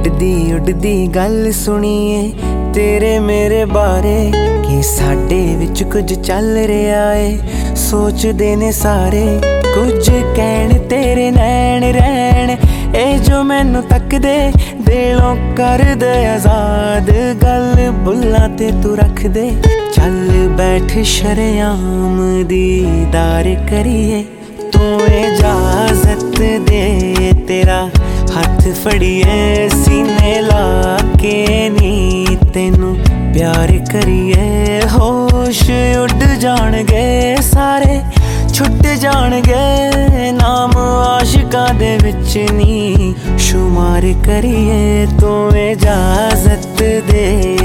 उड़दी उड़दी गल सुनीए तेरे मेरे बारे कि साडे विच कुछ चल रहा है। सोचदे ने सारे कुछ कहण तेरे नैन रैन ए जो मैनू तकदे दिलों कर दे आजाद गल बुल्लां ते तू रख दे। चल बैठ शरेआम दीदार करिए तू इजाजत दे तेरा हथ फड़िए सीने ला के नी तेनू प्यार करिए। होश उड़ जाणगे सारे छुट जाणगे नाम आशिकां दे विच नी शुमार करिए तू इजाजत दे।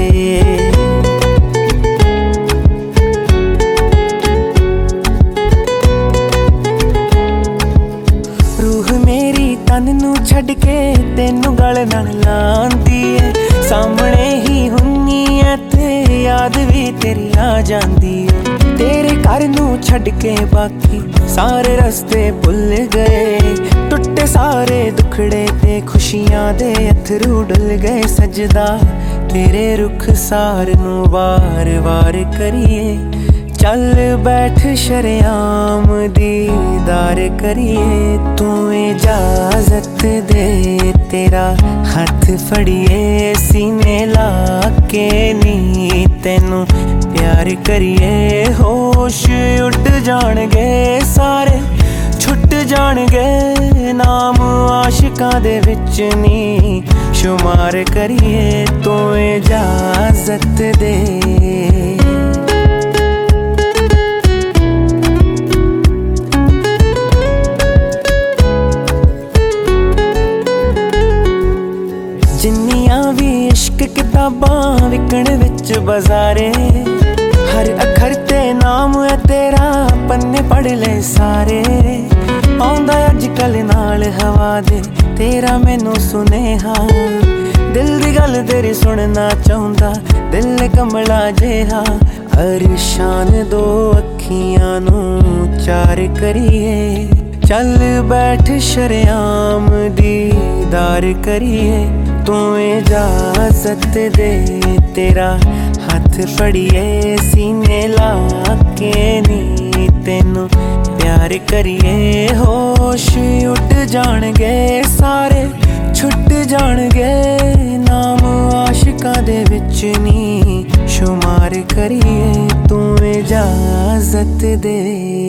तन नू छड़ के तेनू गल नाल लांदी है सामने ही हुन्नी है ते याद भी तेरी आ जांदी है। तेरे घर नू छड़ के बाकी सारे रस्ते भुल गए टुटे सारे दुखड़े ते खुशियां दे अथरू डुल गए। सजदा तेरे रुख सार नू वार वार करिए चल बैठ शरेआम दीदार करिए तू इजाजत दे तेरा हथ फड़िए सीने ला के नी तेनू प्यार करिए। होश उड़ जाणगे सारे छुट जाणगे नाम आशिकां दे विच नी शुमार करिए तू इजाजत दे। जिन्नियां भी इश्क किताबां विकण विच बाजारे हर अखर ते नाम है तेरा पन्ने पढ़ ले सारे। आउंदा अजकल नाल हवा दे तेरा मैनू सुनेहा दिल दी गल तेरी सुनना चाहुंदा दिल कमला जेहा। अरशान दो अखियां नू चार करिए चल बैठ शरेआम दीदार करिए तू इजाजत दे तेरा हथ फड़िए सीने ला के नी तेनू प्यार करिए। होश उड़ जाणगे सारे छुट जाणगे नाम आशिकां दे विच नी शुमार करिए तू इजाजत दे।